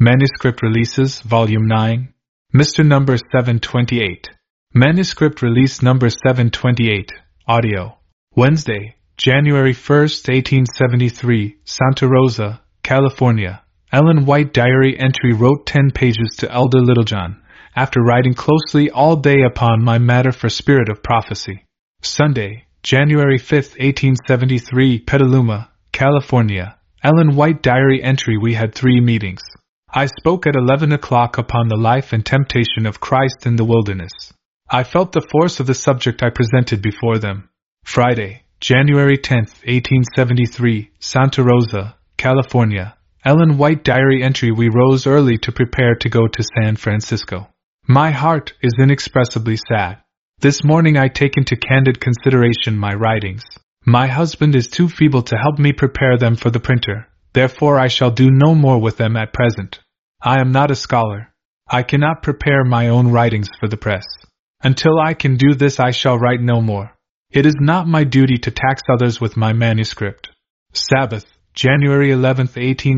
Manuscript Releases, Volume 9, Mr. Number 728. Manuscript Release Number 728, Audio. Wednesday, January 1st, 1873, Santa Rosa, California. Ellen White diary entry wrote 10 pages to Elder Littlejohn, after writing closely all day upon my matter for Spirit of Prophecy. Sunday, January 5th, 1873, Petaluma, California. Ellen White diary entry. We had 3 meetings. I spoke at 11 o'clock upon the life and temptation of Christ in the wilderness. I felt the force of the subject I presented before them. Friday, January 10th, 1873, Santa Rosa, California. Ellen White diary entry. We rose early to prepare to go to San Francisco. My heart is inexpressibly sad. This morning I take into candid consideration my writings. My husband is too feeble to help me prepare them for the printer, therefore I shall do no more with them at present. I am not a scholar. I cannot prepare my own writings for the press. Until I can do this I shall write no more. It is not my duty to tax others with my manuscript. Sabbath, January 11th,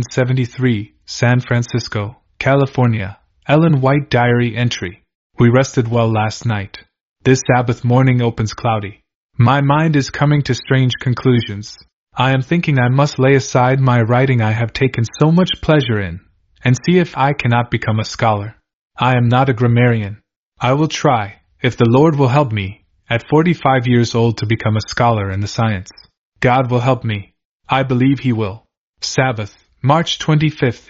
1873, San Francisco, California. Ellen White diary entry. We rested well last night. This Sabbath morning opens cloudy. My mind is coming to strange conclusions. I am thinking I must lay aside my writing I have taken so much pleasure in, and see if I cannot become a scholar. I am not a grammarian. I will try, if the Lord will help me, at 45 years old to become a scholar in the science. God will help me. I believe He will. Sabbath, March 25th,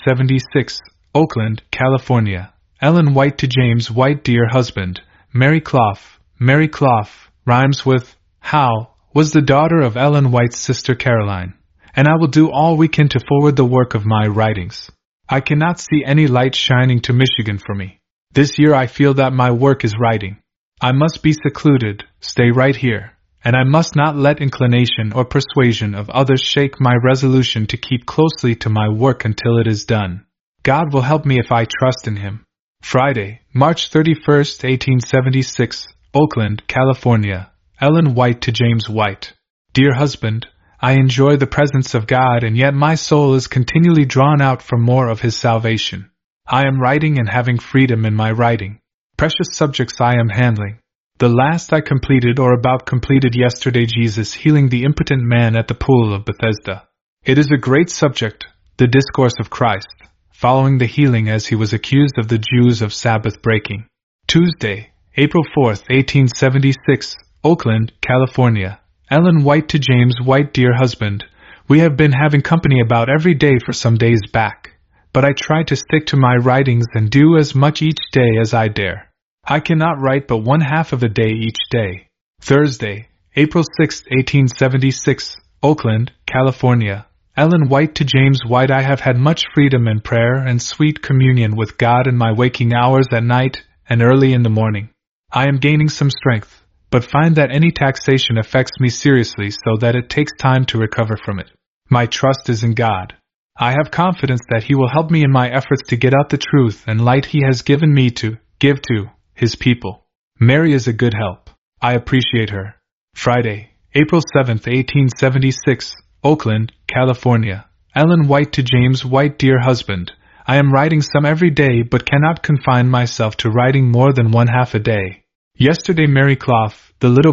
1876, Oakland, California. Ellen White to James White. Dear husband, Mary Clough. Mary Clough rhymes with how, was the daughter of Ellen White's sister Caroline, and I will do all we can to forward the work of my writings. I cannot see any light shining to Michigan for me. This year I feel that my work is writing. I must be secluded, stay right here, and I must not let inclination or persuasion of others shake my resolution to keep closely to my work until it is done. God will help me if I trust in Him. Friday, March 31st, 1876, Oakland, California. Ellen White to James White. Dear husband, I enjoy the presence of God and yet my soul is continually drawn out for more of His salvation. I am writing and having freedom in my writing. Precious subjects I am handling. The last I completed or about completed yesterday, Jesus healing the impotent man at the pool of Bethesda. It is a great subject, the discourse of Christ, following the healing as He was accused of the Jews of Sabbath breaking. Tuesday, April 4th, 1876, Oakland, California. Ellen White to James White. Dear husband, we have been having company about every day for some days back, but I try to stick to my writings and do as much each day as I dare. I cannot write but 1/2 of a day each day. Thursday, April 6th, 1876, Oakland, California. Ellen White to James White. I have had much freedom in prayer and sweet communion with God in my waking hours at night and early in the morning. I am gaining some strength, but find that any taxation affects me seriously so that it takes time to recover from it. My trust is in God. I have confidence that He will help me in my efforts to get out the truth and light He has given me to give to His people. Mary is a good help. I appreciate her. Friday, April 7th, 1876, Oakland, California. Ellen White to James White. Dear husband, I am writing some every day but cannot confine myself to writing more than 1/2 a day. Yesterday Mary Clough, the little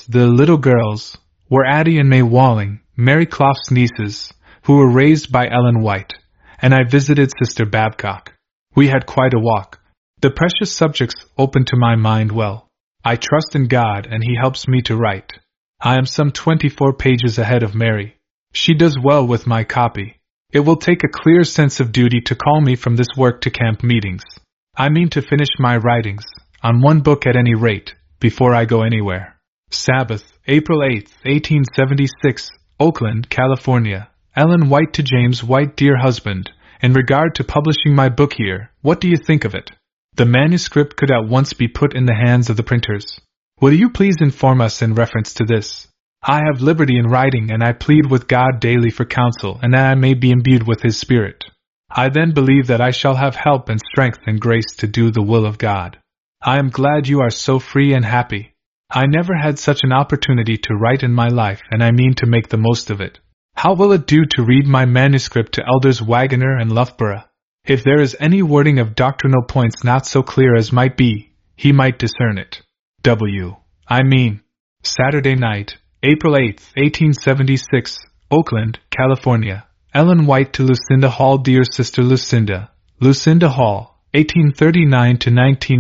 girls, were Addie and May Walling, Mary Clough's nieces, who were raised by Ellen White, and I visited Sister Babcock. We had quite a walk. The precious subjects opened to my mind well. I trust in God and He helps me to write. I am some 24 pages ahead of Mary. She does well with my copy. It will take a clear sense of duty to call me from this work to camp meetings. I mean to finish my writings, on one book at any rate, before I go anywhere. Sabbath, April 8th, 1876, Oakland, California. Ellen White to James White. Dear husband, in regard to publishing my book here, what do you think of it? The manuscript could at once be put in the hands of the printers. Will you please inform us in reference to this? I have liberty in writing and I plead with God daily for counsel and that I may be imbued with His Spirit. I then believe that I shall have help and strength and grace to do the will of God. I am glad you are so free and happy. I never had such an opportunity to write in my life and I mean to make the most of it. How will it do to read my manuscript to Elders Wagoner and Loughborough? If there is any wording of doctrinal points not so clear as might be, he might discern it. Saturday night, April 8, 1876, Oakland, California. Ellen White to Lucinda Hall. Dear Sister Lucinda, Lucinda Hall, 1839 to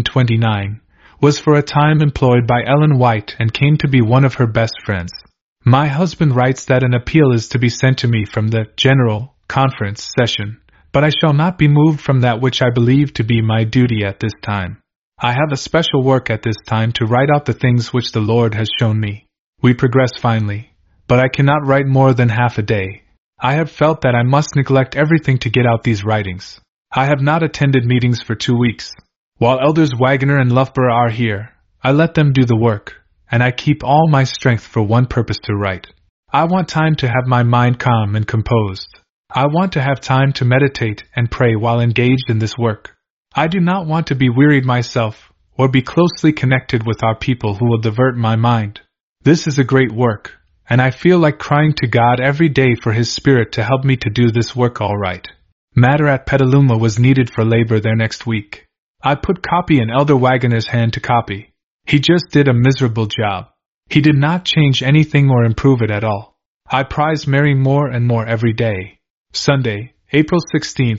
1929, was for a time employed by Ellen White and came to be one of her best friends. My husband writes that an appeal is to be sent to me from the General Conference session, but I shall not be moved from that which I believe to be my duty at this time. I have a special work at this time to write out the things which the Lord has shown me. We progress finely, but I cannot write more than half a day. I have felt that I must neglect everything to get out these writings. I have not attended meetings for 2 weeks. While Elders Wagner and Loughborough are here, I let them do the work, and I keep all my strength for one purpose to write. I want time to have my mind calm and composed. I want to have time to meditate and pray while engaged in this work. I do not want to be wearied myself, or be closely connected with our people who will divert my mind. This is a great work, and I feel like crying to God every day for His Spirit to help me to do this work all right. Matter at Petaluma was needed for labor there next week. I put copy in Elder Wagner's hand to copy. He just did a miserable job. He did not change anything or improve it at all. I prize Mary more and more every day. Sunday, April 16,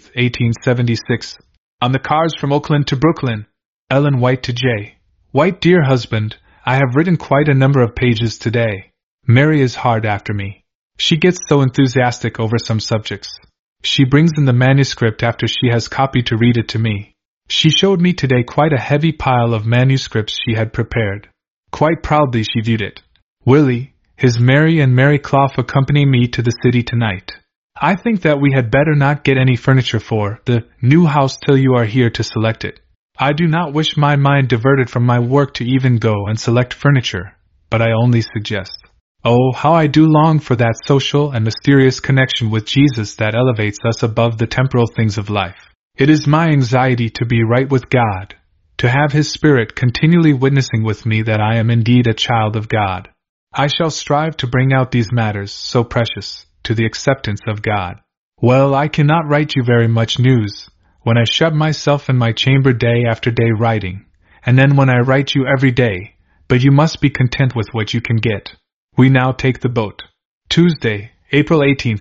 1876. On the cars from Oakland to Brooklyn. Ellen White to J. White. Dear husband, I have written quite a number of pages today. Mary is hard after me. She gets so enthusiastic over some subjects. She brings in the manuscript after she has copied to read it to me. She showed me today quite a heavy pile of manuscripts she had prepared. Quite proudly she viewed it. Willie, his Mary and Mary Clough accompany me to the city tonight. I think that we had better not get any furniture for the new house till you are here to select it. I do not wish my mind diverted from my work to even go and select furniture, but I only suggest. Oh, how I do long for that social and mysterious connection with Jesus that elevates us above the temporal things of life. It is my anxiety to be right with God, to have His Spirit continually witnessing with me that I am indeed a child of God. I shall strive to bring out these matters, so precious, to the acceptance of God. Well, I cannot write you very much news, when I shut myself in my chamber day after day writing, and then when I write you every day, but you must be content with what you can get. We now take the boat. Tuesday, April 18,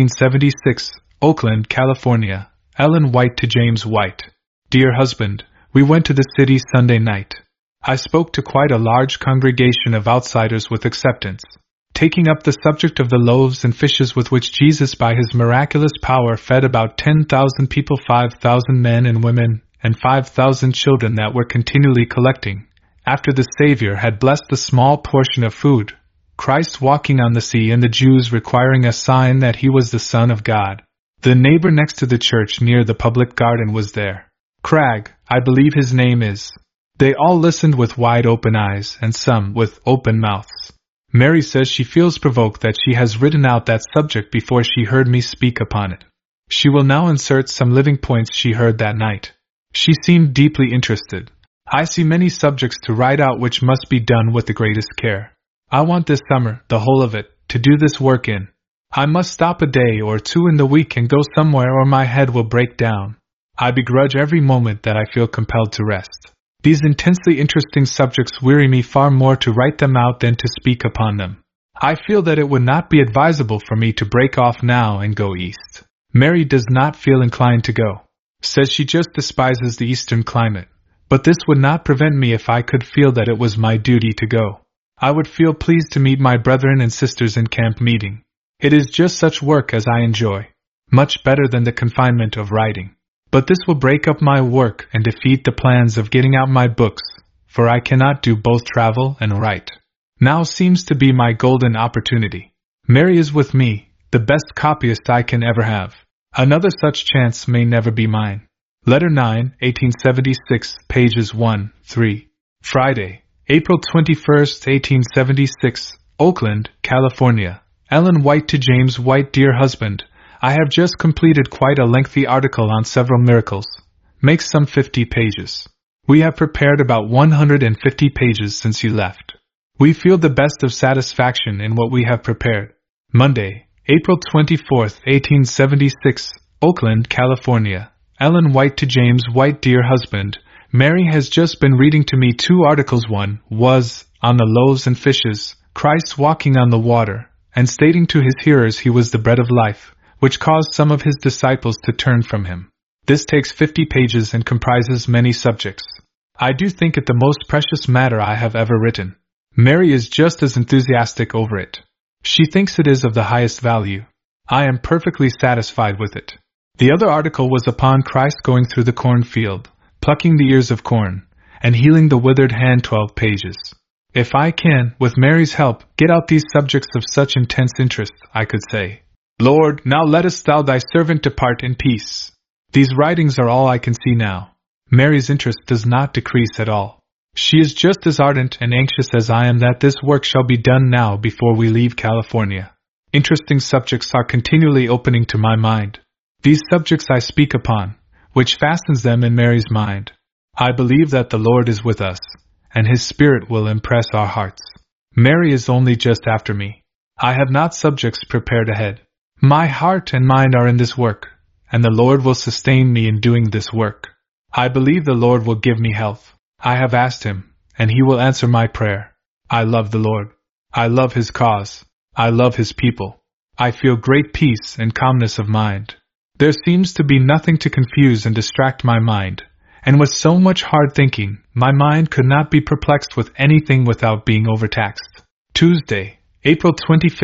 1876, Oakland, California. Ellen White to James White. Dear husband, we went to the city Sunday night. I spoke to quite a large congregation of outsiders with acceptance, taking up the subject of the loaves and fishes with which Jesus by His miraculous power fed about 10,000 people, 5,000 men and women, and 5,000 children that were continually collecting, after the Savior had blessed the small portion of food, Christ walking on the sea and the Jews requiring a sign that He was the Son of God. The neighbor next to the church near the public garden was there. Cragg, I believe his name is. They all listened with wide open eyes and some with open mouths. Mary says she feels provoked that she has written out that subject before she heard me speak upon it. She will now insert some living points she heard that night. She seemed deeply interested. I see many subjects to write out which must be done with the greatest care. I want this summer, the whole of it, to do this work in. I must stop a day or two in the week and go somewhere or my head will break down. I begrudge every moment that I feel compelled to rest. These intensely interesting subjects weary me far more to write them out than to speak upon them. I feel that it would not be advisable for me to break off now and go east. Mary does not feel inclined to go. Says she just despises the eastern climate. But this would not prevent me if I could feel that it was my duty to go. I would feel pleased to meet my brethren and sisters in camp meeting. It is just such work as I enjoy, much better than the confinement of writing. But this will break up my work and defeat the plans of getting out my books, for I cannot do both travel and write. Now seems to be my golden opportunity. Mary is with me, the best copyist I can ever have. Another such chance may never be mine. Letter 9, 1876, pages 1, 3. Friday, April 21, 1876, Oakland, California. Ellen White to James White. Dear husband, I have just completed quite a lengthy article on several miracles. Makes some 50 pages. We have prepared about 150 pages since you left. We feel the best of satisfaction in what we have prepared. Monday, April 24, 1876, Oakland, California. Ellen White to James White. Dear husband, Mary has just been reading to me 2 articles. One was, on the loaves and fishes, Christ walking on the water, and stating to his hearers he was the bread of life, which caused some of his disciples to turn from him. This takes 50 pages and comprises many subjects. I do think it the most precious matter I have ever written. Mary is just as enthusiastic over it. She thinks it is of the highest value. I am perfectly satisfied with it. The other article was upon Christ going through the cornfield, plucking the ears of corn, and healing the withered hand. 12 pages. If I can, with Mary's help, get out these subjects of such intense interest, I could say, Lord, now lettest thou thy servant depart in peace. These writings are all I can see now. Mary's interest does not decrease at all. She is just as ardent and anxious as I am that this work shall be done now before we leave California. Interesting subjects are continually opening to my mind. These subjects I speak upon, which fastens them in Mary's mind. I believe that the Lord is with us, and His Spirit will impress our hearts. Mary is only just after me. I have not subjects prepared ahead. My heart and mind are in this work, and the Lord will sustain me in doing this work. I believe the Lord will give me health. I have asked Him, and He will answer my prayer. I love the Lord. I love His cause. I love His people. I feel great peace and calmness of mind. There seems to be nothing to confuse and distract my mind, and with so much hard thinking, my mind could not be perplexed with anything without being overtaxed. Tuesday, April 25,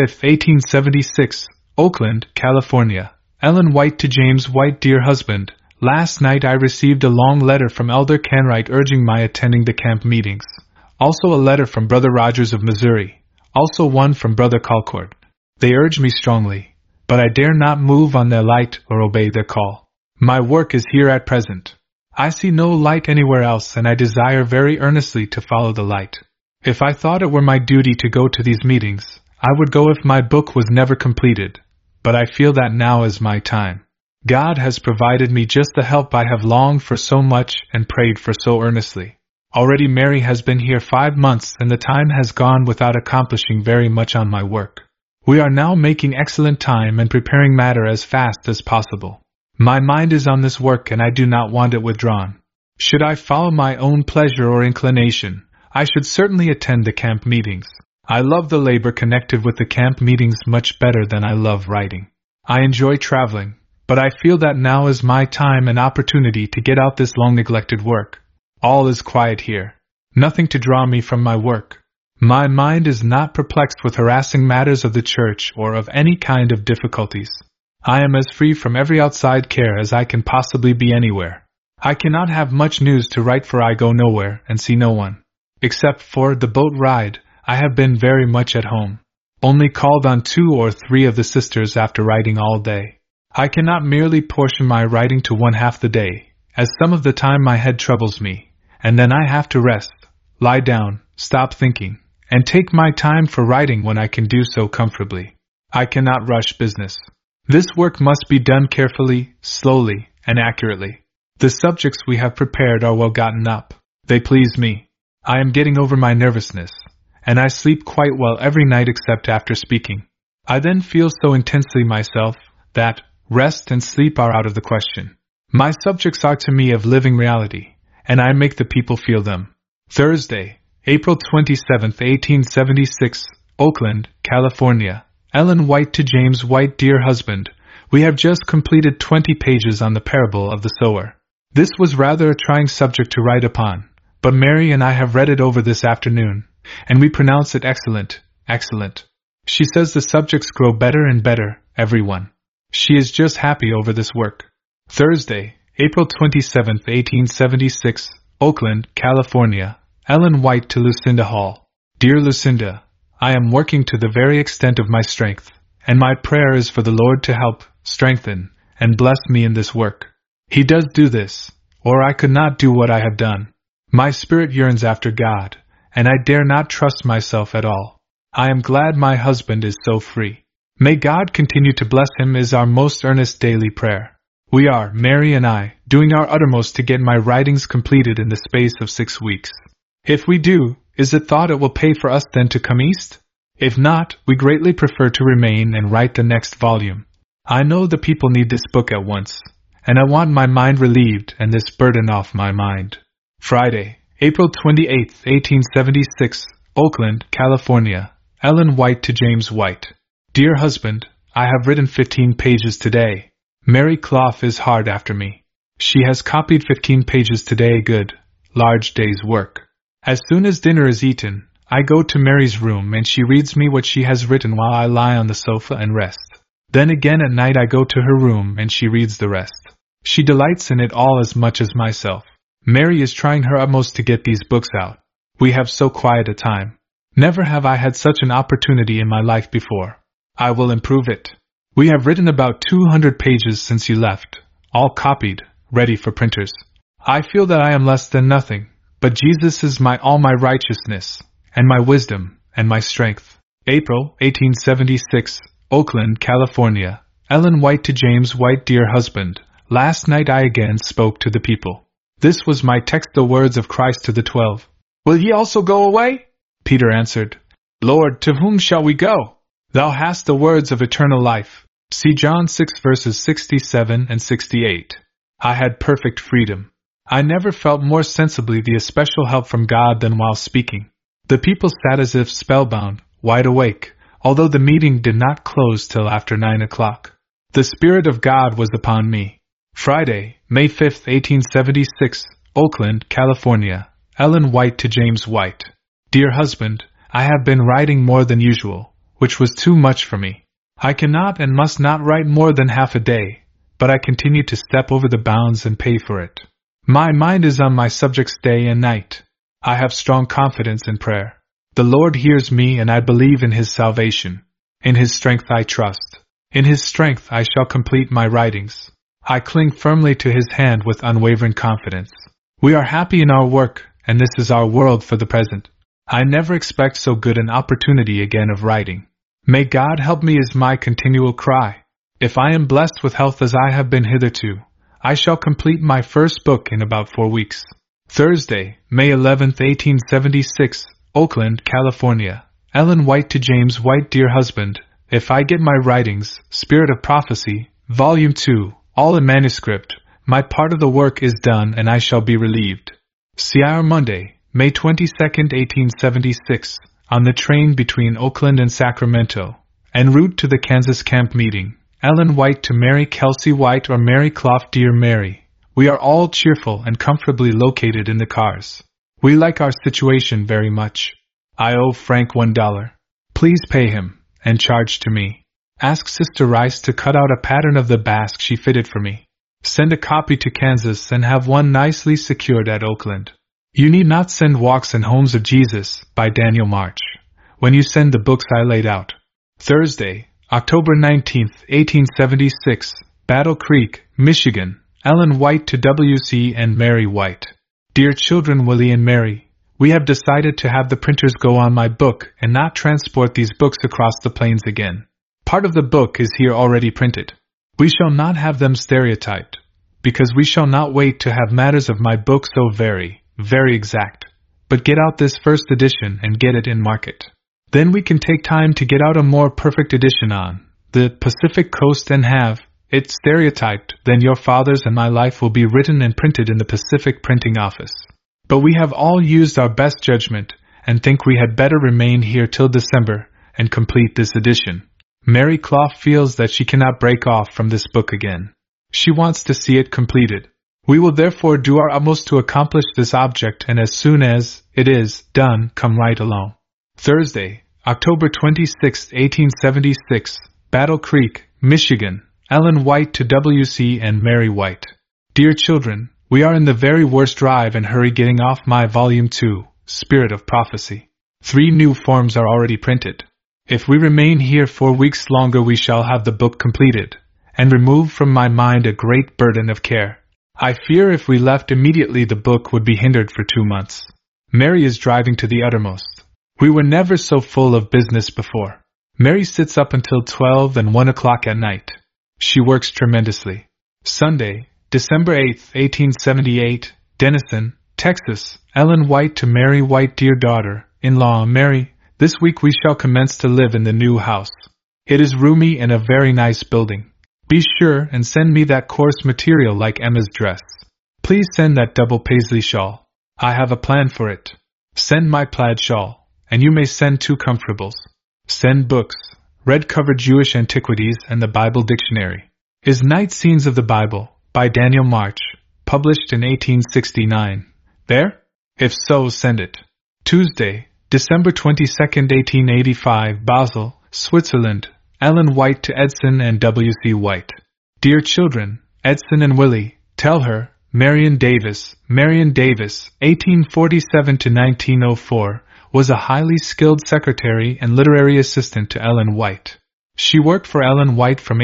1876, Oakland, California. Ellen White to James White. Dear husband, last night I received a long letter from Elder Canwright urging my attending the camp meetings. Also a letter from Brother Rogers of Missouri. Also one from Brother Colcord. They urge me strongly, but I dare not move on their light or obey their call. My work is here at present. I see no light anywhere else, and I desire very earnestly to follow the light. If I thought it were my duty to go to these meetings, I would go if my book was never completed, but I feel that now is my time. God has provided me just the help I have longed for so much and prayed for so earnestly. Already Mary has been here 5 months, and the time has gone without accomplishing very much on my work. We are now making excellent time and preparing matter as fast as possible. My mind is on this work, and I do not want it withdrawn. Should I follow my own pleasure or inclination, I should certainly attend the camp meetings. I love the labor connected with the camp meetings much better than I love writing. I enjoy traveling, but I feel that now is my time and opportunity to get out this long-neglected work. All is quiet here. Nothing to draw me from my work. My mind is not perplexed with harassing matters of the church or of any kind of difficulties. I am as free from every outside care as I can possibly be anywhere. I cannot have much news to write, for I go nowhere and see no one. Except for the boat ride, I have been very much at home. Only called on 2 or 3 of the sisters after writing all day. I cannot merely portion my writing to one half the day, as some of the time my head troubles me, and then I have to rest, lie down, stop thinking, and take my time for writing when I can do so comfortably. I cannot rush business. This work must be done carefully, slowly, and accurately. The subjects we have prepared are well gotten up. They please me. I am getting over my nervousness, and I sleep quite well every night except after speaking. I then feel so intensely myself that rest and sleep are out of the question. My subjects are to me of living reality, and I make the people feel them. Thursday, April 27, 1876, Oakland, California. Ellen White to James White. Dear husband, we have just completed 20 pages on the parable of the sower. This was rather a trying subject to write upon, but Mary and I have read it over this afternoon, and we pronounce it excellent, excellent. She says the subjects grow better and better, everyone. She is just happy over this work. Thursday, April 27, 1876, Oakland, California. Ellen White to Lucinda Hall. Dear Lucinda, I am working to the very extent of my strength, and my prayer is for the Lord to help, strengthen, and bless me in this work. He does do this, or I could not do what I have done. My spirit yearns after God, and I dare not trust myself at all. I am glad my husband is so free. May God continue to bless him is our most earnest daily prayer. We are, Mary and I, doing our uttermost to get my writings completed in the space of 6 weeks. If we do, is it thought it will pay for us then to come east? If not, we greatly prefer to remain and write the next volume. I know the people need this book at once, and I want my mind relieved and this burden off my mind. Friday, April 28, 1876, Oakland, California. Ellen White to James White. Dear husband, I have written 15 pages today. Mary Clough is hard after me. She has copied 15 pages today, good, large day's work. As soon as dinner is eaten, I go to Mary's room and she reads me what she has written while I lie on the sofa and rest. Then again at night I go to her room and she reads the rest. She delights in it all as much as myself. Mary is trying her utmost to get these books out. We have so quiet a time. Never have I had such an opportunity in my life before. I will improve it. We have written about 200 pages since you left, all copied, ready for printers. I feel that I am less than nothing, but Jesus is all my righteousness, and my wisdom, and my strength. April 1876, Oakland, California. Ellen White to James White. Dear husband, last night I again spoke to the people. This was my text, the words of Christ to the 12. Will ye also go away? Peter answered, Lord, to whom shall we go? Thou hast the words of eternal life. See John 6 verses 67 and 68. I had perfect freedom. I never felt more sensibly the especial help from God than while speaking. The people sat as if spellbound, wide awake, although the meeting did not close till after 9 o'clock. The Spirit of God was upon me. Friday, May 5, 1876, Oakland, California. Ellen White to James White. Dear husband, I have been writing more than usual, which was too much for me. I cannot and must not write more than half a day, but I continue to step over the bounds and pay for it. My mind is on my subjects day and night. I have strong confidence in prayer. The Lord hears me and I believe in His salvation. In His strength I trust. In His strength I shall complete my writings. I cling firmly to His hand with unwavering confidence. We are happy in our work, and this is our world for the present. I never expect so good an opportunity again of writing. May God help me is my continual cry. If I am blessed with health as I have been hitherto, I shall complete my first book in about 4 weeks. Thursday, May 11, 1876, Oakland, California. Ellen White to James White. Dear husband, if I get my writings, Spirit of Prophecy, Volume 2, all in manuscript, my part of the work is done and I shall be relieved. See our Monday, May 22, 1876, on the train between Oakland and Sacramento, en route to the Kansas camp meeting. Ellen White to Mary Kelsey White or Mary Clough. Dear Mary, we are all cheerful and comfortably located in the cars. We like our situation very much. I owe Frank $1. Please pay him, and charge to me. Ask Sister Rice to cut out a pattern of the basque she fitted for me. Send a copy to Kansas and have one nicely secured at Oakland. You need not send Walks and Homes of Jesus, by Daniel March, when you send the books I laid out. Thursday, October 19, 1876, Battle Creek, Michigan. Ellen White to W.C. and Mary White. Dear children Willie and Mary, we have decided to have the printers go on my book and not transport these books across the plains again. Part of the book is here already printed. We shall not have them stereotyped, because we shall not wait to have matters of my book so very exact, but get out this first edition and get it in market. Then we can take time to get out a more perfect edition on the Pacific Coast and have it stereotyped. Then your father's and my life will be written and printed in the Pacific Printing Office. But we have all used our best judgment and think we had better remain here till December and complete this edition. Mary Clough feels that she cannot break off from this book again. She wants to see it completed. We will therefore do our utmost to accomplish this object, and as soon as it is done, come right along. Thursday, October 26, 1876, Battle Creek, Michigan. Ellen White to W.C. and Mary White. Dear children, we are in the very worst drive and hurry getting off my Volume 2, Spirit of Prophecy. 3 new forms are already printed. If we remain here 4 weeks longer we shall have the book completed, and remove from my mind a great burden of care. I fear if we left immediately the book would be hindered for 2 months. Mary is driving to the uttermost. We were never so full of business before. Mary sits up until 12 and 1 o'clock at night. She works tremendously. Sunday, December 8, 1878, Denison, Texas. Ellen White to Mary White. Dear daughter-in-law Mary, this week we shall commence to live in the new house. It is roomy and a very nice building. Be sure and send me that coarse material like Emma's dress. Please send that double paisley shawl. I have a plan for it. Send my plaid shawl, and you may send 2 comfortables. Send books, red-covered Jewish antiquities and the Bible dictionary. Is Night Scenes of the Bible, by Daniel March, published in 1869. There? If so, send it. Tuesday, December 22, 1885, Basel, Switzerland. Ellen White to Edson and W.C. White. Dear children, Edson and Willie, tell her, Marion Davis, 1847 to 1904, was a highly skilled secretary and literary assistant to Ellen White. She worked for Ellen White from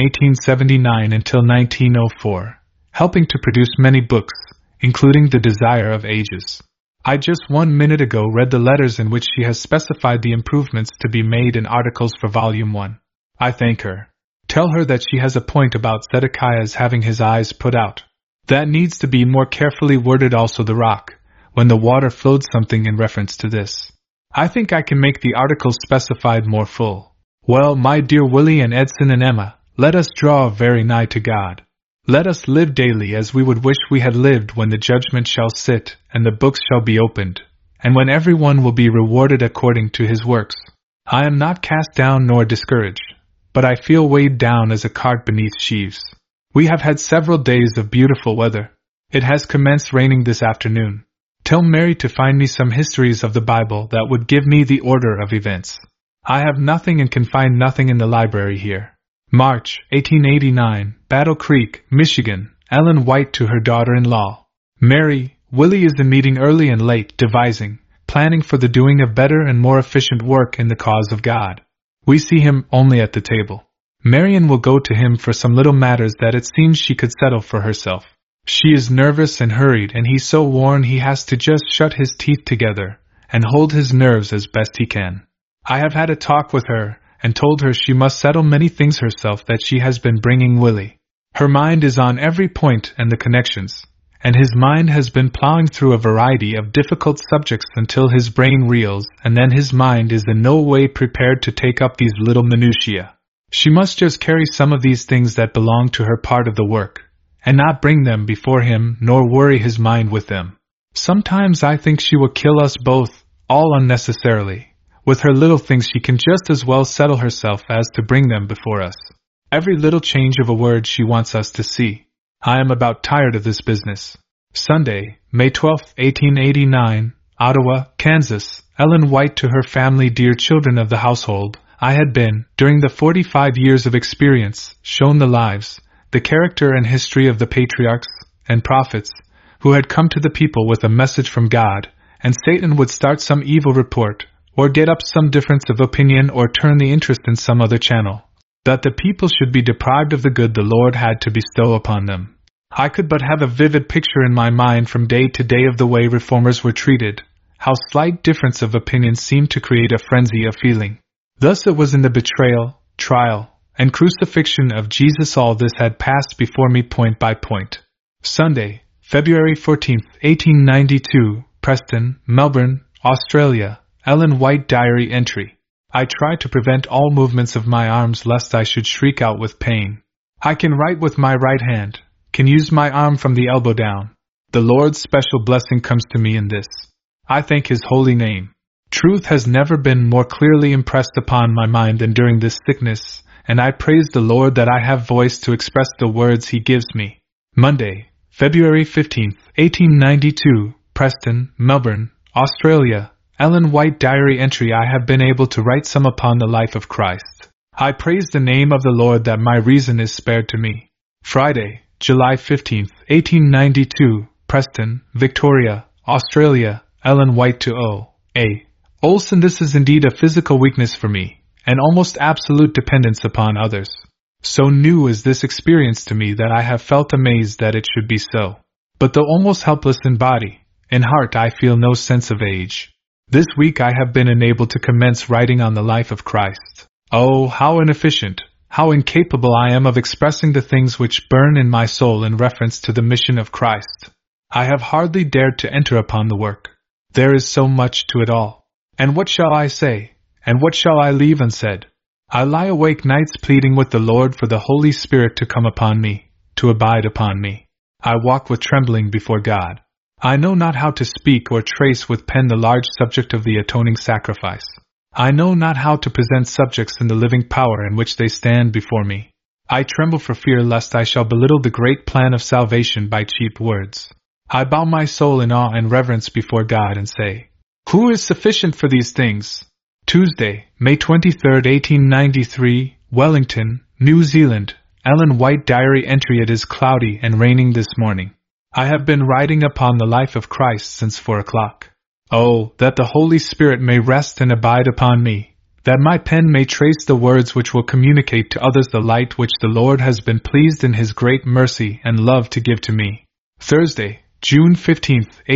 1879 until 1904, helping to produce many books, including The Desire of Ages. I just 1 minute ago read the letters in which she has specified the improvements to be made in articles for Volume 1. I thank her. Tell her that she has a point about Zedekiah's having his eyes put out. That needs to be more carefully worded. Also the rock, when the water flowed, something in reference to this. I think I can make the article specified more full. Well, my dear Willie and Edson and Emma, let us draw very nigh to God. Let us live daily as we would wish we had lived when the judgment shall sit, and the books shall be opened, and when every one will be rewarded according to his works. I am not cast down nor discouraged, but I feel weighed down as a cart beneath sheaves. We have had several days of beautiful weather. It has commenced raining this afternoon. Tell Mary to find me some histories of the Bible that would give me the order of events. I have nothing and can find nothing in the library here. March, 1889, Battle Creek, Michigan. Ellen White to her daughter-in-law. Mary, Willie is in meeting early and late, devising, planning for the doing of better and more efficient work in the cause of God. We see him only at the table. Marion will go to him for some little matters that it seems she could settle for herself. She is nervous and hurried, and he's so worn he has to just shut his teeth together and hold his nerves as best he can. I have had a talk with her, and told her she must settle many things herself that she has been bringing Willie. Her mind is on every point and the connections, and his mind has been plowing through a variety of difficult subjects until his brain reels, and then his mind is in no way prepared to take up these little minutiae. She must just carry some of these things that belong to her part of the work, and not bring them before him nor worry his mind with them. Sometimes I think she will kill us both, all unnecessarily. With her little things she can just as well settle herself as to bring them before us. Every little change of a word she wants us to see. I am about tired of this business. Sunday, May 12, 1889, Ottawa, Kansas. Ellen White to her family. Dear children of the household, I had been, during the 45 years of experience, shown the lives, the character and history of the patriarchs and prophets, who had come to the people with a message from God, and Satan would start some evil report, or get up some difference of opinion or turn the interest in some other channel, that the people should be deprived of the good the Lord had to bestow upon them. I could but have a vivid picture in my mind from day to day of the way reformers were treated, how slight difference of opinion seemed to create a frenzy of feeling. Thus it was in the betrayal, trial, and crucifixion of Jesus. All this had passed before me point by point. Sunday, February 14, 1892, Preston, Melbourne, Australia. Ellen White diary entry. I try to prevent all movements of my arms lest I should shriek out with pain. I can write with my right hand, can use my arm from the elbow down. The Lord's special blessing comes to me in this. I thank His holy name. Truth has never been more clearly impressed upon my mind than during this sickness, and I praise the Lord that I have voice to express the words He gives me. Monday, February 15, 1892, Preston, Melbourne, Australia. Ellen White diary entry. I have been able to write some upon the life of Christ. I praise the name of the Lord that my reason is spared to me. Friday, July 15, 1892, Preston, Victoria, Australia. Ellen White to O.A. Olson. This is indeed a physical weakness for me, an almost absolute dependence upon others. So new is this experience to me that I have felt amazed that it should be so. But though almost helpless in body, in heart I feel no sense of age. This week I have been enabled to commence writing on the life of Christ. Oh, how inefficient, how incapable I am of expressing the things which burn in my soul in reference to the mission of Christ. I have hardly dared to enter upon the work. There is so much to it all. And what shall I say? And what shall I leave unsaid? I lie awake nights pleading with the Lord for the Holy Spirit to come upon me, to abide upon me. I walk with trembling before God. I know not how to speak or trace with pen the large subject of the atoning sacrifice. I know not how to present subjects in the living power in which they stand before me. I tremble for fear lest I shall belittle the great plan of salvation by cheap words. I bow my soul in awe and reverence before God and say, Who is sufficient for these things? Tuesday, May 23, 1893, Wellington, New Zealand. Ellen White diary entry. It is cloudy and raining this morning. I have been writing upon the life of Christ since 4 o'clock. Oh, that the Holy Spirit may rest and abide upon me, that my pen may trace the words which will communicate to others the light which the Lord has been pleased in His great mercy and love to give to me. Thursday, June 15,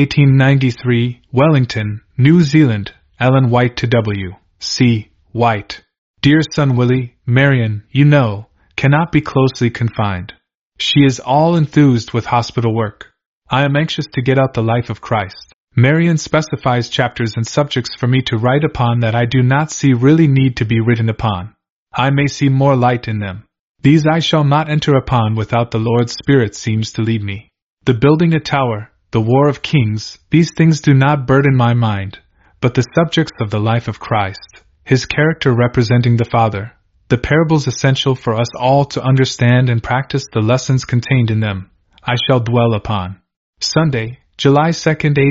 1893, Wellington, New Zealand. Ellen White to W. C. White. Dear son Willie, Marion, you know, cannot be closely confined. She is all enthused with hospital work. I am anxious to get out the life of Christ. Marion specifies chapters and subjects for me to write upon that I do not see really need to be written upon. I may see more light in them. These I shall not enter upon without the Lord's Spirit seems to lead me. The building a tower, the war of kings, these things do not burden my mind, but the subjects of the life of Christ, His character representing the Father, the parables essential for us all to understand and practice the lessons contained in them, I shall dwell upon. Sunday, July 2,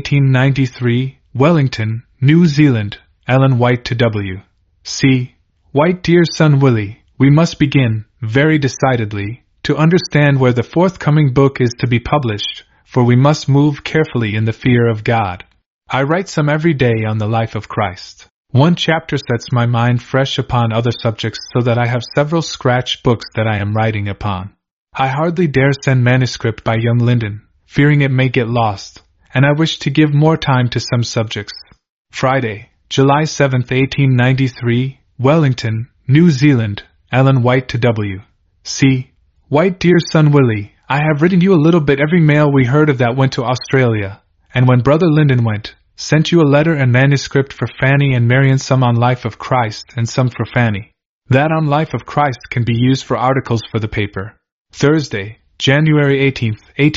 1893, Wellington, New Zealand. Ellen White to W. C. White. Dear son Willie, we must begin, very decidedly, to understand where the forthcoming book is to be published, for we must move carefully in the fear of God. I write some every day on the life of Christ. One chapter sets my mind fresh upon other subjects so that I have several scratch books that I am writing upon. I hardly dare send manuscript by young Linden, fearing it may get lost, and I wish to give more time to some subjects. Friday, July 7, 1893, Wellington, New Zealand. Ellen White to W. C. White. Dear son Willie, I have written you a little bit every mail we heard of that went to Australia, and when Brother Linden went, sent you a letter and manuscript for Fanny and Marion, some on Life of Christ and some for Fanny. That on Life of Christ can be used for articles for the paper. Thursday, January 18,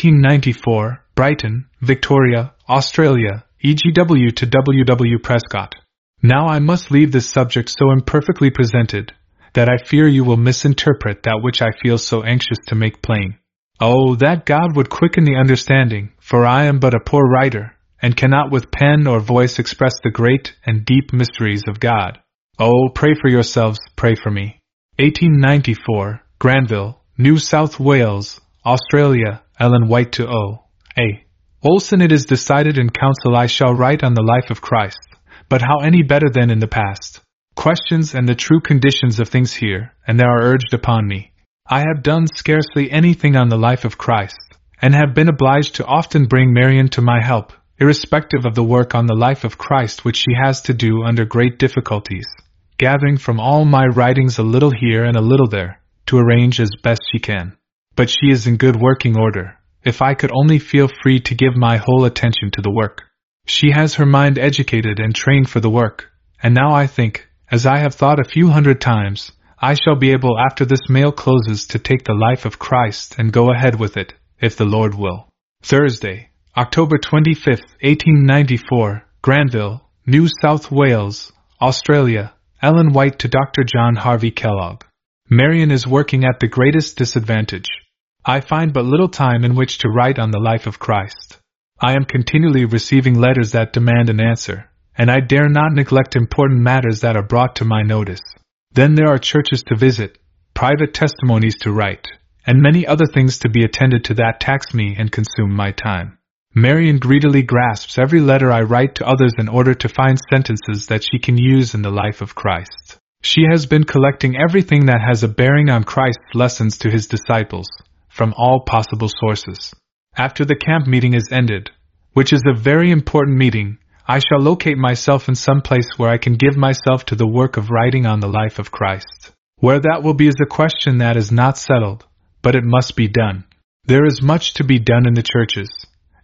1894, Brighton, Victoria, Australia, EGW to W. Prescott. Now I must leave this subject so imperfectly presented, that I fear you will misinterpret that which I feel so anxious to make plain. Oh, that God would quicken the understanding, for I am but a poor writer, and cannot with pen or voice express the great and deep mysteries of God. Oh, pray for yourselves, pray for me. 1894, Granville, New South Wales, Australia. Ellen White to O. A. Olson. It is decided in council I shall write on the life of Christ, but how any better than in the past? Questions and the true conditions of things here, and there are urged upon me. I have done scarcely anything on the life of Christ, and have been obliged to often bring Marion to my help, irrespective of the work on the life of Christ which she has to do under great difficulties, gathering from all my writings a little here and a little there, to arrange as best she can. But she is in good working order, if I could only feel free to give my whole attention to the work. She has her mind educated and trained for the work, and now I think, as I have thought a few hundred times, I shall be able after this mail closes to take the life of Christ and go ahead with it, if the Lord will. Thursday, October 25, 1894, Granville, New South Wales, Australia. Ellen White to Dr. John Harvey Kellogg. Marion is working at the greatest disadvantage. I find but little time in which to write on the life of Christ. I am continually receiving letters that demand an answer, and I dare not neglect important matters that are brought to my notice. Then there are churches to visit, private testimonies to write, and many other things to be attended to that tax me and consume my time. Marion greedily grasps every letter I write to others in order to find sentences that she can use in the life of Christ. She has been collecting everything that has a bearing on Christ's lessons to his disciples, from all possible sources. After the camp meeting is ended, which is a very important meeting, I shall locate myself in some place where I can give myself to the work of writing on the life of Christ. Where that will be is a question that is not settled, but it must be done. There is much to be done in the churches,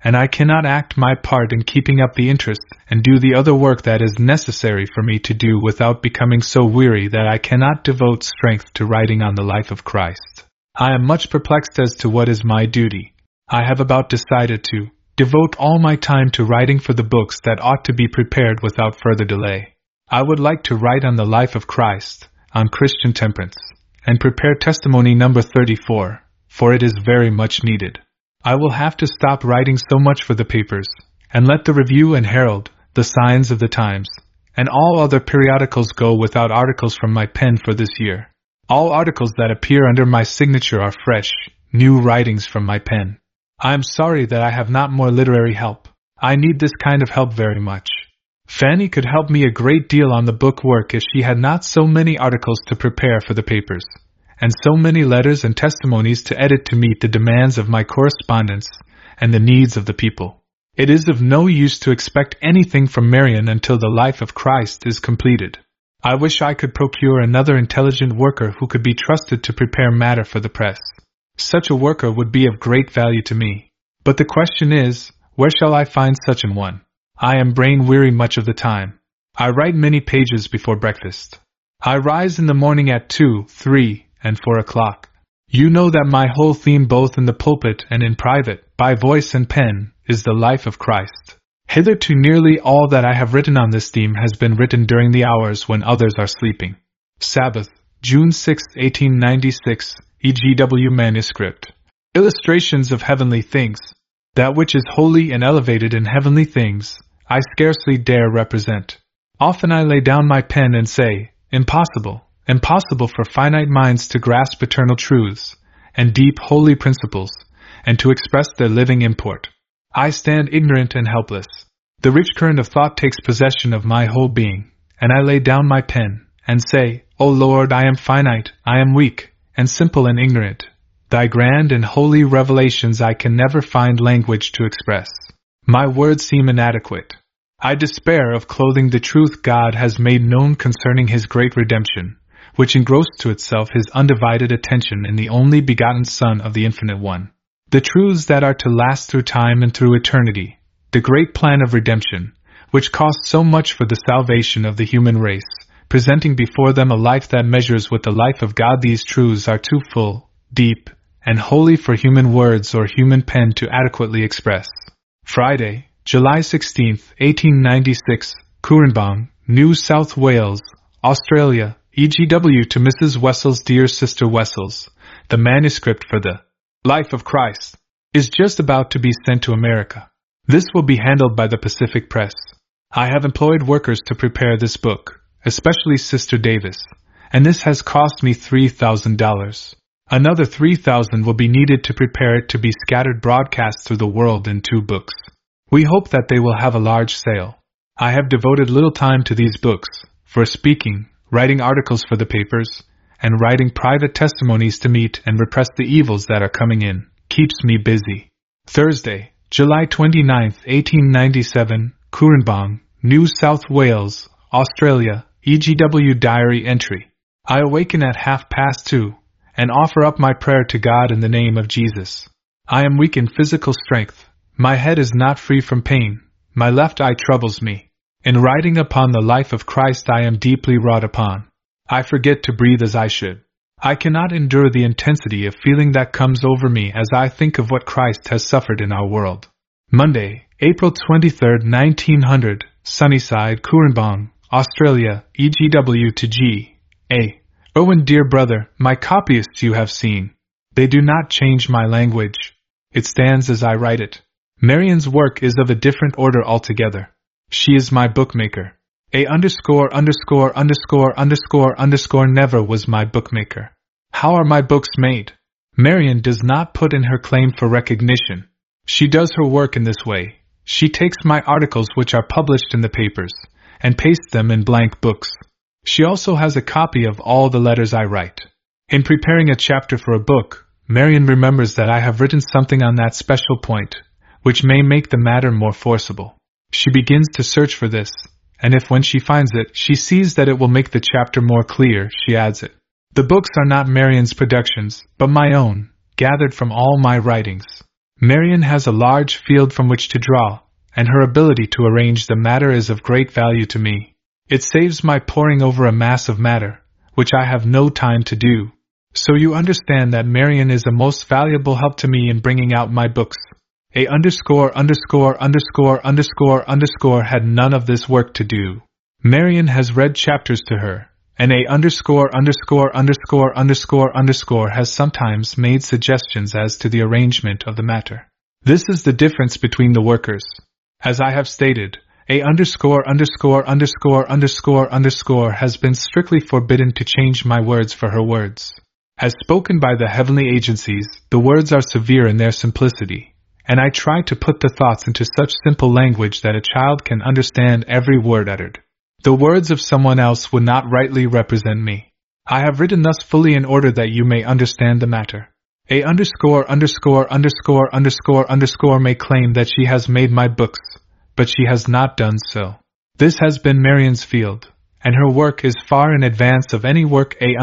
and I cannot act my part in keeping up the interest and do the other work that is necessary for me to do without becoming so weary that I cannot devote strength to writing on the life of Christ. I am much perplexed as to what is my duty. I have about decided to devote all my time to writing for the books that ought to be prepared without further delay. I would like to write on the life of Christ, on Christian temperance, and prepare testimony number 34, for it is very much needed. I will have to stop writing so much for the papers, and let the Review and Herald, the Signs of the Times, and all other periodicals go without articles from my pen for this year. All articles that appear under my signature are fresh, new writings from my pen. I am sorry that I have not more literary help. I need this kind of help very much. Fanny could help me a great deal on the book work if she had not so many articles to prepare for the papers, and so many letters and testimonies to edit to meet the demands of my correspondence and the needs of the people. It is of no use to expect anything from Marion until the life of Christ is completed. I wish I could procure another intelligent worker who could be trusted to prepare matter for the press. Such a worker would be of great value to me. But the question is, where shall I find such an one? I am brain-weary much of the time. I write many pages before breakfast. I rise in the morning at 2, 3, and 4 o'clock. You know that my whole theme both in the pulpit and in private, by voice and pen, is the life of Christ. Hitherto nearly all that I have written on this theme has been written during the hours when others are sleeping. Sabbath, June 6, 1896, EGW Manuscript. Illustrations of Heavenly Things. That which is holy and elevated in heavenly things, I scarcely dare represent. Often I lay down my pen and say, impossible, impossible for finite minds to grasp eternal truths, and deep holy principles, and to express their living import. I stand ignorant and helpless. The rich current of thought takes possession of my whole being, and I lay down my pen, and say, O Lord, I am finite, I am weak, and simple and ignorant. Thy grand and holy revelations I can never find language to express. My words seem inadequate. I despair of clothing the truth God has made known concerning His great redemption, which engrossed to itself His undivided attention in the only begotten Son of the Infinite One. The truths that are to last through time and through eternity, the great plan of redemption, which cost so much for the salvation of the human race, presenting before them a life that measures with the life of God. These truths are too full, deep, and holy for human words or human pen to adequately express. Friday, July 16, 1896, Cooranbong, New South Wales, Australia, EGW to Mrs. Wessels. Dear Sister Wessels, the manuscript for the Life of Christ is just about to be sent to America. This will be handled by the Pacific Press. I have employed workers to prepare this book, especially Sister Davis, and this has cost me $3,000. Another $3,000 will be needed to prepare it to be scattered broadcast through the world in 2 books. We hope that they will have a large sale. I have devoted little time to these books, for speaking, writing articles for the papers, and writing private testimonies to meet and repress the evils that are coming in, keeps me busy. Thursday, July 29, 1897, Cooranbong, New South Wales, Australia, EGW Diary Entry. I awaken at 2:30, and offer up my prayer to God in the name of Jesus. I am weak in physical strength. My head is not free from pain. My left eye troubles me. In writing upon the life of Christ I am deeply wrought upon. I forget to breathe as I should. I cannot endure the intensity of feeling that comes over me as I think of what Christ has suffered in our world. Monday, April 23, 1900, Sunnyside, Cooranbong, Australia, EGW to G. A. Owen. Dear brother, my copyists you have seen. They do not change my language. It stands as I write it. Marion's work is of a different order altogether. She is my bookmaker. ______ never was my bookmaker. How are my books made? Marion does not put in her claim for recognition. She does her work in this way. She takes my articles which are published in the papers, and pastes them in blank books. She also has a copy of all the letters I write. In preparing a chapter for a book, Marion remembers that I have written something on that special point, which may make the matter more forcible. She begins to search for this, and if when she finds it, she sees that it will make the chapter more clear, she adds it. The books are not Marion's productions, but my own, gathered from all my writings. Marian has a large field from which to draw, and her ability to arrange the matter is of great value to me. It saves my poring over a mass of matter, which I have no time to do. So you understand that Marian is a most valuable help to me in bringing out my books. A _______ had none of this work to do. Marian has read chapters to her, and a ______ has sometimes made suggestions as to the arrangement of the matter. This is the difference between the workers. As I have stated, a ______ has been strictly forbidden to change my words for her words. As spoken by the heavenly agencies, the words are severe in their simplicity, and I try to put the thoughts into such simple language that a child can understand every word uttered. The words of someone else would not rightly represent me. I have written thus fully in order that you may understand the matter. A ______ may claim that she has made my books, but she has not done so. This has been Marian's field, and her work is far in advance of any work a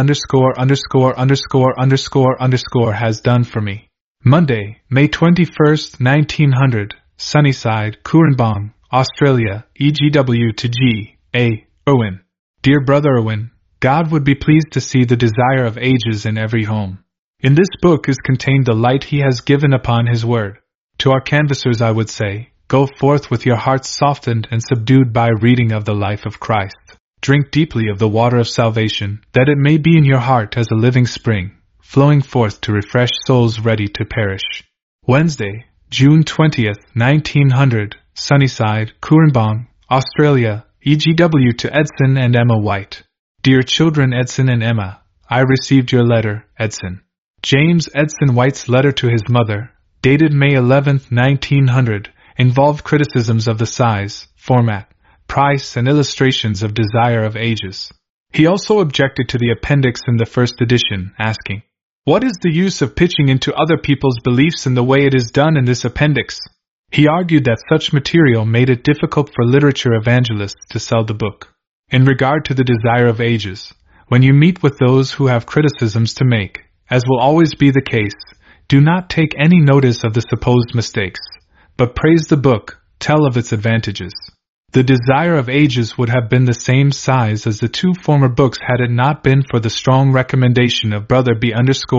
_____ has done for me. Monday, May 21st, 1900, Sunnyside, Cooranbong, Australia, EGW to G. A. Irwin. Dear Brother Irwin, God would be pleased to see the desire of ages in every home. In this book is contained the light He has given upon His word. To our canvassers I would say, go forth with your hearts softened and subdued by reading of the life of Christ. Drink deeply of the water of salvation, that it may be in your heart as a living spring, flowing forth to refresh souls ready to perish. Wednesday, June 20th, 1900, Sunnyside, Cooranbong, Australia, EGW to Edson and Emma White. Dear children Edson and Emma, I received your letter, Edson. James Edson White's letter to his mother, dated May 11, 1900, involved criticisms of the size, format, price and illustrations of Desire of Ages. He also objected to the appendix in the first edition, asking, "What is the use of pitching into other people's beliefs in the way it is done in this appendix?" He argued that such material made it difficult for literature evangelists to sell the book. In regard to the Desire of Ages, when you meet with those who have criticisms to make, as will always be the case, do not take any notice of the supposed mistakes, but praise the book, tell of its advantages. The Desire of Ages would have been the same size as the two former books had it not been for the strong recommendation of Brother B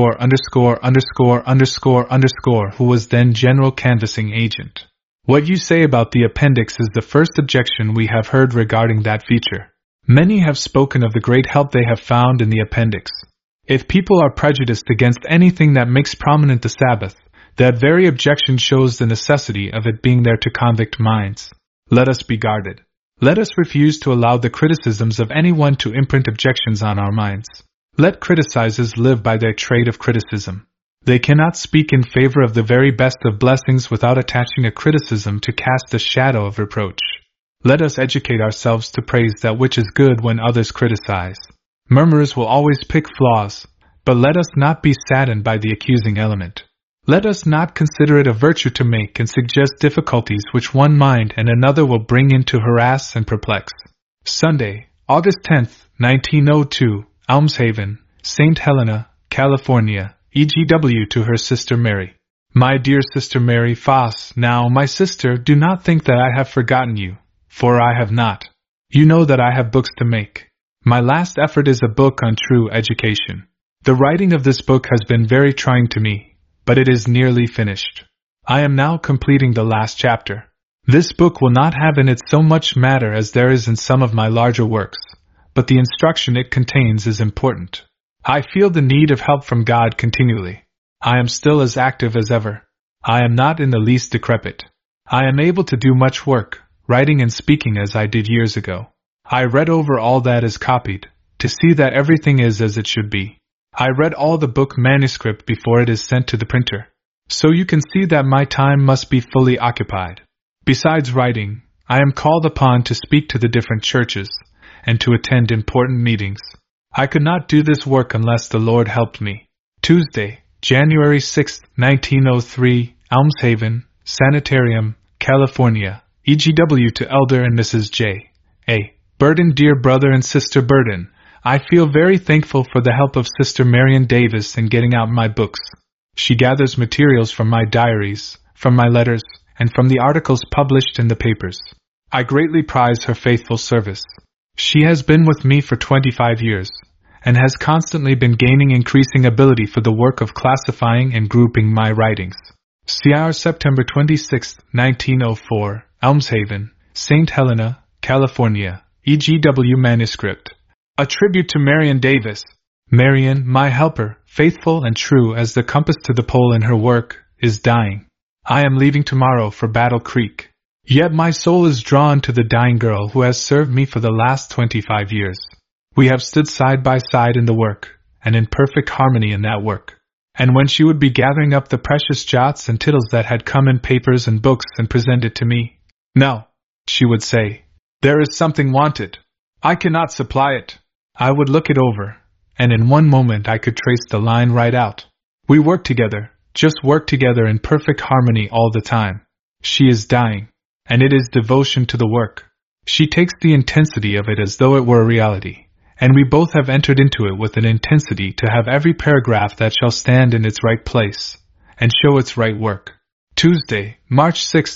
_______, who was then General Canvassing Agent. What you say about the appendix is the first objection we have heard regarding that feature. Many have spoken of the great help they have found in the appendix. If people are prejudiced against anything that makes prominent the Sabbath, that very objection shows the necessity of it being there to convict minds. Let us be guarded. Let us refuse to allow the criticisms of anyone to imprint objections on our minds. Let criticizers live by their trade of criticism. They cannot speak in favor of the very best of blessings without attaching a criticism to cast a shadow of reproach. Let us educate ourselves to praise that which is good when others criticize. Murmurers will always pick flaws, but let us not be saddened by the accusing element. Let us not consider it a virtue to make and suggest difficulties which one mind and another will bring in to harass and perplex. Sunday, August 10th, 1902, Almshaven, St. Helena, California, EGW to her sister Mary. My dear sister Mary Foss, now, my sister, do not think that I have forgotten you, for I have not. You know that I have books to make. My last effort is a book on true education. The writing of this book has been very trying to me, but it is nearly finished. I am now completing the last chapter. This book will not have in it so much matter as there is in some of my larger works, but the instruction it contains is important. I feel the need of help from God continually. I am still as active as ever. I am not in the least decrepit. I am able to do much work, writing and speaking as I did years ago. I read over all that is copied, to see that everything is as it should be. I read all the book manuscript before it is sent to the printer. So you can see that my time must be fully occupied. Besides writing, I am called upon to speak to the different churches, and to attend important meetings. I could not do this work unless the Lord helped me. Tuesday, January 6, 1903, Almshaven, Sanitarium, California, EGW to Elder and Mrs. J. A. Burden. Dear Brother and Sister Burden, I feel very thankful for the help of Sister Marian Davis in getting out my books. She gathers materials from my diaries, from my letters, and from the articles published in the papers. I greatly prize her faithful service. She has been with me for 25 years, and has constantly been gaining increasing ability for the work of classifying and grouping my writings. C.R. September 26, 1904, Elmshaven, St. Helena, California, E.G.W. Manuscript. A tribute to Marion Davis. Marion, my helper, faithful and true as the compass to the pole in her work, is dying. I am leaving tomorrow for Battle Creek. Yet my soul is drawn to the dying girl who has served me for the last 25 years. We have stood side by side in the work, and in perfect harmony in that work. And when she would be gathering up the precious jots and tittles that had come in papers and books and presented to me, "No," she would say, "there is something wanted. I cannot supply it." I would look it over, and in one moment I could trace the line right out. We work together, just work together in perfect harmony all the time. She is dying, and it is devotion to the work. She takes the intensity of it as though it were a reality, and we both have entered into it with an intensity to have every paragraph that shall stand in its right place, and show its right work. Tuesday, March 6,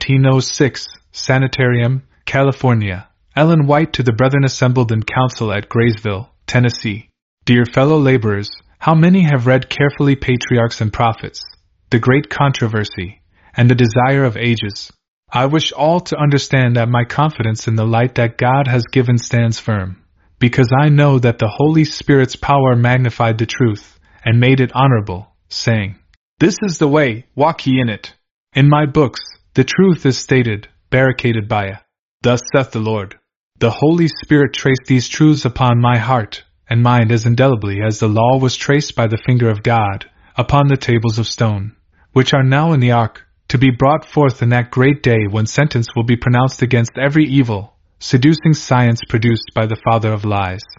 1906, Sanitarium, California. Ellen White to the brethren assembled in council at Graysville, Tennessee. Dear fellow laborers, how many have read carefully Patriarchs and Prophets, the great controversy, and the desire of ages? I wish all to understand that my confidence in the light that God has given stands firm, because I know that the Holy Spirit's power magnified the truth, and made it honorable, saying, "This is the way, walk ye in it." In my books, the truth is stated, barricaded by a "Thus saith the Lord." The Holy Spirit traced these truths upon my heart and mind as indelibly as the law was traced by the finger of God upon the tables of stone, which are now in the ark, to be brought forth in that great day when sentence will be pronounced against every evil, seducing science produced by the father of lies.